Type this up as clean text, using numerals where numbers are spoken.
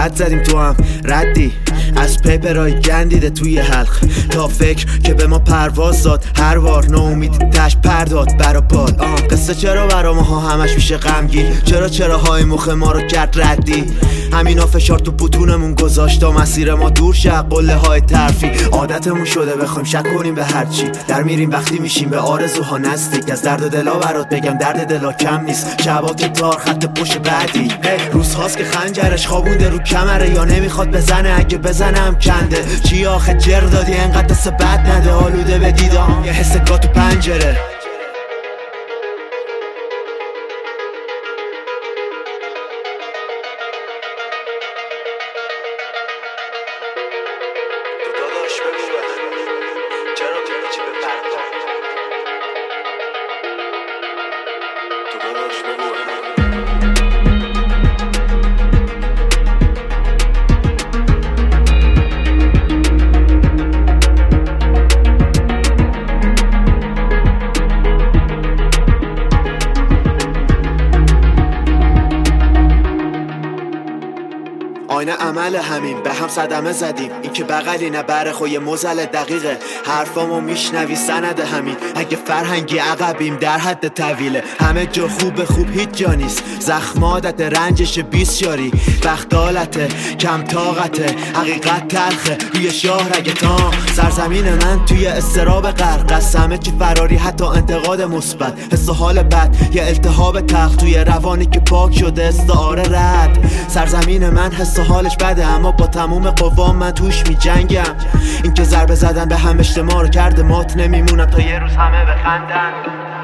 حد زدیم تو هم ردی از پیپرهای گندیده توی حلق تا فکر که به ما پرواز داد هر بار ناامیدی تش پرداد برا باد. قصه چرا برا ماها همش میشه غمگین؟ چرا های مخ ما رو کرد ردی؟ همینا فشار تو بوتونمون گذاشت تا مسیر ما دور شه قله های ترفی. عادتمون شده بخوایم شک کنیم به هرچی، در میریم وقتی میشیم به آرزوها نزدیک. از درد دلا برات بگم درد دلا کم نیست، شبا که تار خط پشت بعدی. روزهاست که خنجرش خوابونده رو کمره یا نمیخواد بزنه، اگه بزنم کنده. چی آخه جر دادی انقدر دست بد نده، آلوده به دیدم یه حس گا تو پنجره. آینه عمل همین به هم صدمه زدیم، این که بغلی نه بره خوی مزل دقیقه. حرفامو میشنوی سند همین، اگه فرهنگی عقبیم در حد طویله. همه جا خوب هیچ جا نیست، زخم عادت رنجش بیسیاری. وقت حالته کم طاقته، حقیقت تلخه روی شاه رگتان. سرزمین من توی استراب غرق، قسمه چی فراری حتی انتقاد مثبت. حس و حال بد یه التهاب تلخ توی روانی که پاک شده استعاره رد. سرزمین من حس و حالش بده اما با تموم قوام من توش می جنگم. این که ضربه زدن به هم اجتماع رو کرده مات نمیمونم تا یه روز همه بخندن.